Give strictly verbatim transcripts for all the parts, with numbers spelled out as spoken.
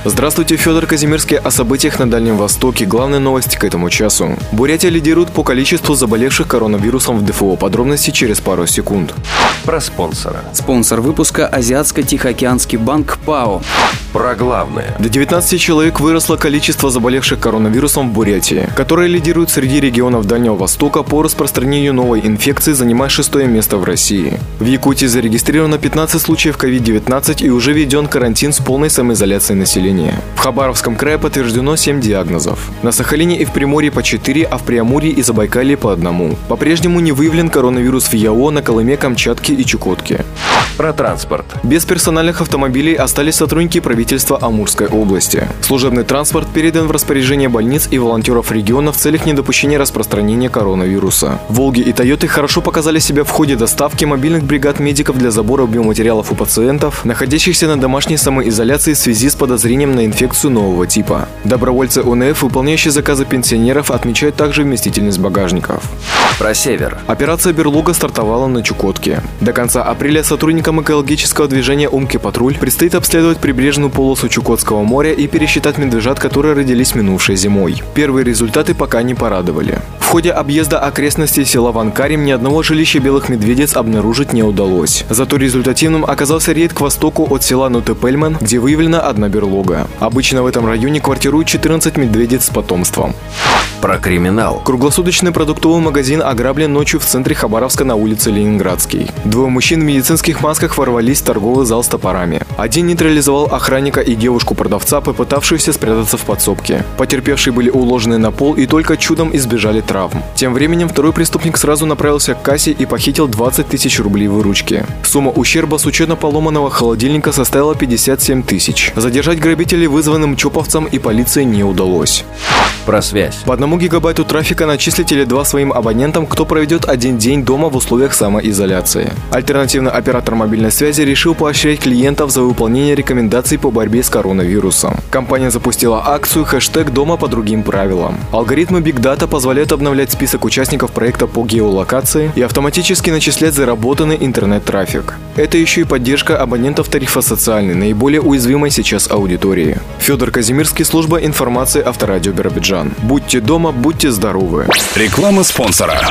Здравствуйте, Федор Казимирский о событиях на Дальнем Востоке. Главные новости к этому часу. Бурятия лидирует по количеству заболевших коронавирусом в ДФО. Подробности через пару секунд. Про спонсора. Спонсор выпуска – Азиатско-Тихоокеанский банк ПАО. Про главное. До девятнадцати человек выросло количество заболевших коронавирусом в Бурятии, которая лидирует среди регионов Дальнего Востока по распространению новой инфекции, занимая шестое место в России. В Якутии зарегистрировано пятнадцать случаев ковид девятнадцать и уже введен карантин с полной самоизоляцией населения. В Хабаровском крае подтверждено семь диагнозов. На Сахалине и в Приморье по четыре, а в Преамурье и Забайкалье по одному. По-прежнему не выявлен коронавирус в Яо, на Колыме, Камчатке и Чукотке. Про транспорт. Без персональных автомобилей остались сотрудники правительства Амурской области. Служебный транспорт передан в распоряжение больниц и волонтеров региона в целях недопущения распространения коронавируса. «Волги» и «Тойоты» хорошо показали себя в ходе доставки мобильных бригад медиков для забора биоматериалов у пациентов, находящихся на домашней самоизоляции в связи с подозрением на инфекцию нового типа. Добровольцы О Н Ф, выполняющие заказы пенсионеров, отмечают также вместительность багажников. Про север. Операция «Берлуга» стартовала на Чукотке. До конца апреля сотрудникам экологического движения «Умки-патруль» предстоит обследовать прибрежную полосу Чукотского моря и пересчитать медвежат, которые родились минувшей зимой. Первые результаты пока не порадовали. В ходе объезда окрестностей села Ванкарим ни одного жилища белых медведиц обнаружить не удалось. Зато результативным оказался рейд к востоку от села Нутепельман, где выявлена одна берлога. Обычно в этом районе квартируют четырнадцать медведиц с потомством. Про криминал. Круглосуточный продуктовый магазин ограблен ночью в центре Хабаровска на улице Ленинградской. Двое мужчин в медицинских масках ворвались в торговый зал с топорами. Один нейтрализовал охранника и девушку-продавца, попытавшуюся спрятаться в подсобке. Потерпевшие были уложены на пол и только чудом избежали травм. Тем временем второй преступник сразу направился к кассе и похитил двадцать тысяч рублей выручки. Сумма ущерба с учетом поломанного холодильника составила пятьдесят семь тысяч. Задержать грабителей вызванным чоповцам и полиции не удалось. Про связь. По одному гигабайту трафика начислит Теле два своим абонентам, кто проведет один день дома в условиях самоизоляции. Альтернативный оператор мобильной связи решил поощрять клиентов за выполнение рекомендаций по борьбе с коронавирусом. Компания запустила акцию хэштег «Дома по другим правилам». Алгоритмы Big Data позволяют обновлять список участников проекта по геолокации и автоматически начислять заработанный интернет-трафик. Это еще и поддержка абонентов тарифа социальной, наиболее уязвимой сейчас аудитории. Федор Казимирский, служба информации Авторадио Биробиджан. Будьте дома, будьте здоровы. Реклама спонсора.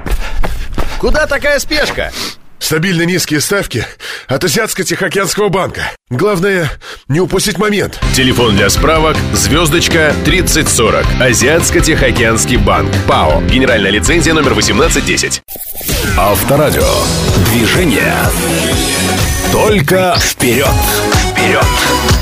Куда такая спешка? Стабильно низкие ставки от Азиатско-Тихоокеанского банка. Главное, не упустить момент. Телефон для справок звездочка тридцать сорок. Азиатско-Тихоокеанский банк. ПАО. Генеральная лицензия номер восемнадцать десять. Авторадио. Движение. Только вперед. Вперед.